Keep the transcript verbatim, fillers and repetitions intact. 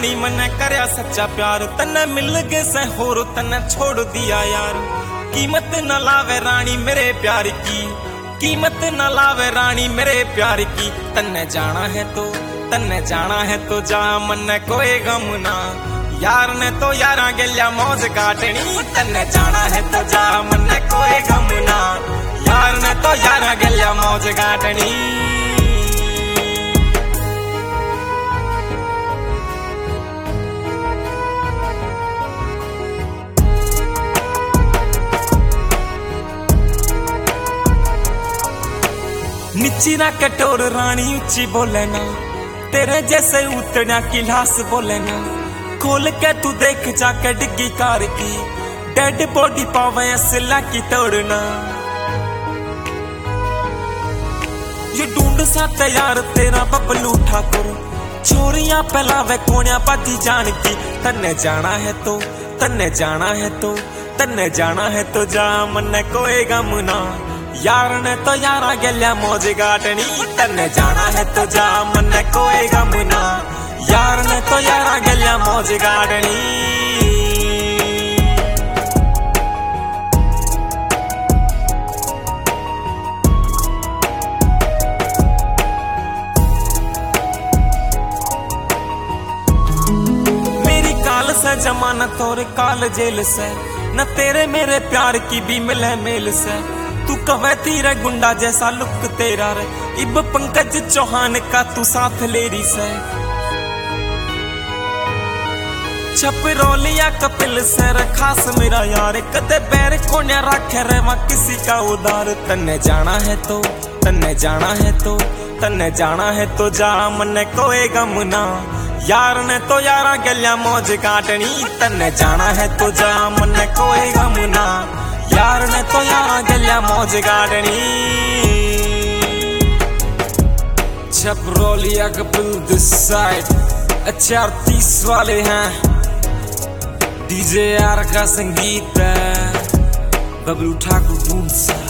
रानी मने करया सच्चा प्यार, तन्ने मिल गए से होर तन्ने छोड़ दिया यार। कीमत न लावे रानी मेरे प्यार की, कीमत न लावे रानी मेरे प्यार की। तन्ने जाना है तो तन्ने जाना है तो जा, मन्ने कोई गम ना। यार ने तो यारा गलिया मौज काटनी, तन्ने जाना है तो जा, मन्ने कोई गम ना। यार ने तो यारा गलिया मौज काटनी। नीची ना कटोर रानी ऊंची बोले ना, तेरे जैसे उतरा गिलास बोले ना। खोल के तू देख जाके डिग्गी कार की, डेड बॉडी पावे असला की तोड़ना। ये ढूंढ सा तैयार तेरा बबलू ठाकुर, छोरियां पहलावे कोनिया बाजी जान की। तन्ने जाना है तो तन्ने जाना है तो तन्ने जाना है तो जा, मन्ने कोई गम ना। यार ने तो यारा गलिया मौज गाटनी, तन्ने जाना है तो जा, मन्ने कोई गम ना। यार ने तो यारा गलिया मौज गाटनी। मेरी काल से जमानत और काल जेल से, न तेरे मेरे प्यार की भी मिले मेल से। तू कवे तीरे गुंडा जैसा लुक तेरा रे, इब पंकज चौहान का तू साथ लेरी से। छपरोलिया कपिल से खास मेरा यार, कदे बैर कोन्या राखे रे वहां किसी का उधार। तन्ने जाना है तो तन्ने जाना है तो तन्ने जाना है तो जा, मन्ने कोई गम ना। यार ने तो यारा गलिया मौज काटनी, तन्ने जाना है तो जा, मन्ने कोई गम ना। यार ने तो यारा गलिया मौज गाटनी। छपरोलिया कपिल दिस साइड, चार तीस वाले हैं। डीजे यार का संगीत है, बबलू ठाकुर।